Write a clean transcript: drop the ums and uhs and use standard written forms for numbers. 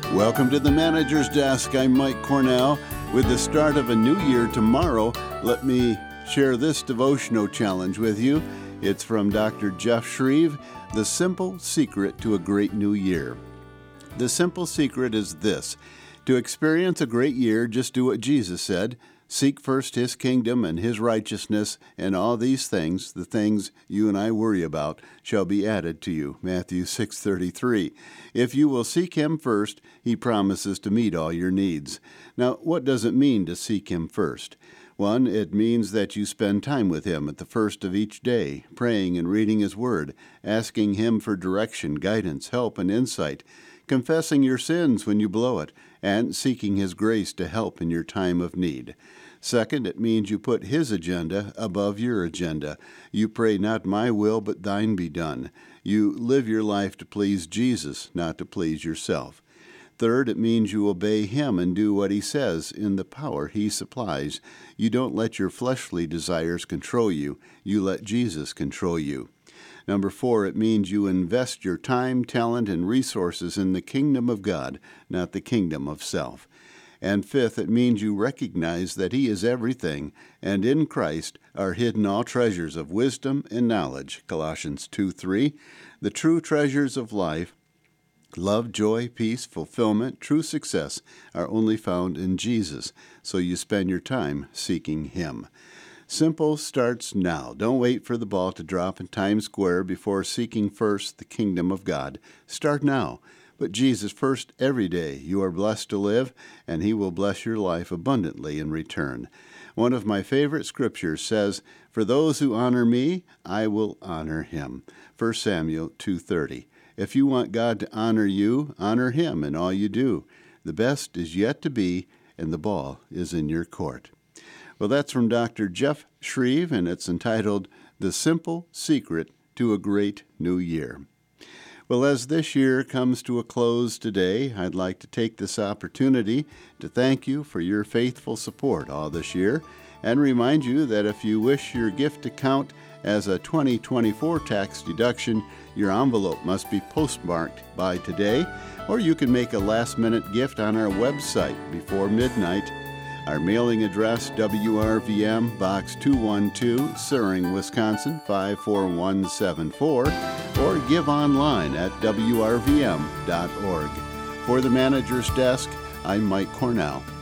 Welcome to the Manager's Desk. I'm Mike Cornell. With the start of a new year tomorrow, let me share this devotional challenge with you. It's from Dr. Jeff Shreve, The Simple Secret to a Great New Year. The simple secret is this: to experience a great year, just do what Jesus said. Seek first His kingdom and His righteousness, and all these things, the things you and I worry about, shall be added to you. Matthew 6:33. If you will seek Him first, He promises to meet all your needs. Now, what does it mean to seek Him first? One, it means that you spend time with Him at the first of each day, praying and reading His Word, asking Him for direction, guidance, help, and insight, confessing your sins when you blow it, and seeking His grace to help in your time of need. Second, it means you put His agenda above your agenda. You pray, not my will, but thine be done. You live your life to please Jesus, not to please yourself. Third, it means you obey Him and do what He says in the power He supplies. You don't let your fleshly desires control you. You let Jesus control you. Number 4, it means you invest your time, talent, and resources in the kingdom of God, not the kingdom of self. And fifth, it means you recognize that He is everything, and in Christ are hidden all treasures of wisdom and knowledge. Colossians 2:3. The true treasures of life, love, joy, peace, fulfillment, true success, are only found in Jesus, so you spend your time seeking Him. Simple starts now. Don't wait for the ball to drop in Times Square before seeking first the kingdom of God. Start now. Put Jesus first every day. You are blessed to live, and He will bless your life abundantly in return. One of my favorite scriptures says, "For those who honor me, I will honor Him." 1 Samuel 2:30. If you want God to honor you, honor Him in all you do. The best is yet to be, and the ball is in your court. Well, that's from Dr. Jeff Shreve, and it's entitled The Simple Secret to a Great New Year. Well, as this year comes to a close today, I'd like to take this opportunity to thank you for your faithful support all this year and remind you that if you wish your gift to count as a 2024 tax deduction, your envelope must be postmarked by today, or you can make a last-minute gift on our website before midnight. Our mailing address, WRVM, Box 212, Suring, Wisconsin, 54174, or give online at WRVM.org. For the Manager's Desk, I'm Mike Cornell.